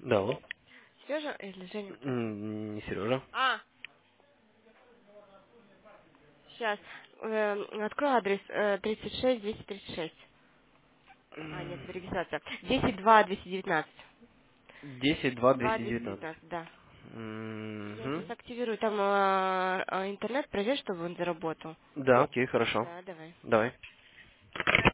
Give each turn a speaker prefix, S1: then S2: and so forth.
S1: Да, алло.
S2: Сережа или Женя, кто?
S1: Не Сережа.
S2: Сейчас. Открой адрес 36236. Нет, это регистрация. 10219.
S1: 10-2-219.
S2: 219, да. Я сейчас
S1: Мгм.
S2: активирую там интернет, проверь, чтобы он заработал.
S1: Да, окей, хорошо.
S2: Да, давай.
S1: Давай.